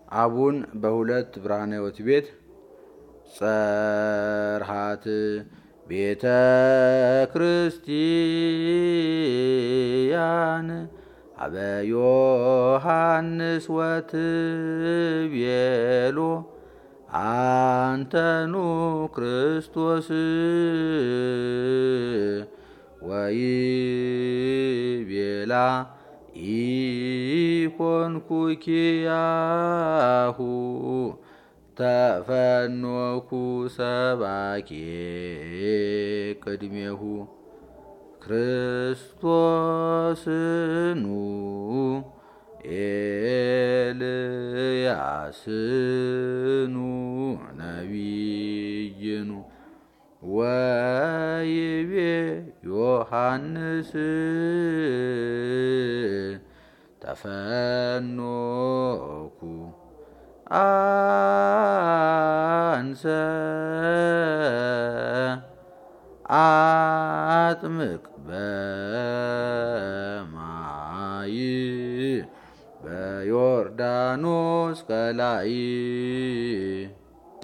አቡን በሁለት ብርሃነ ሕይወት ቤት ጸርሃት ቤተ ክርስቲያን አበ ዮሐንስ ወትቤሎ አንተኑ ክርስቶስ ወይቤላ ኢኮንኩ ኪያሁ ተፈኖኩ ሰባኬ ቅድሜሁ ክርስቶስኑ ኤልያስኑ ነቢይኑ ወይቤ ዮሐንስ ተፈኖኩ አንሰ አጥምቅ በማይ በዮርዳኖስ ከላይ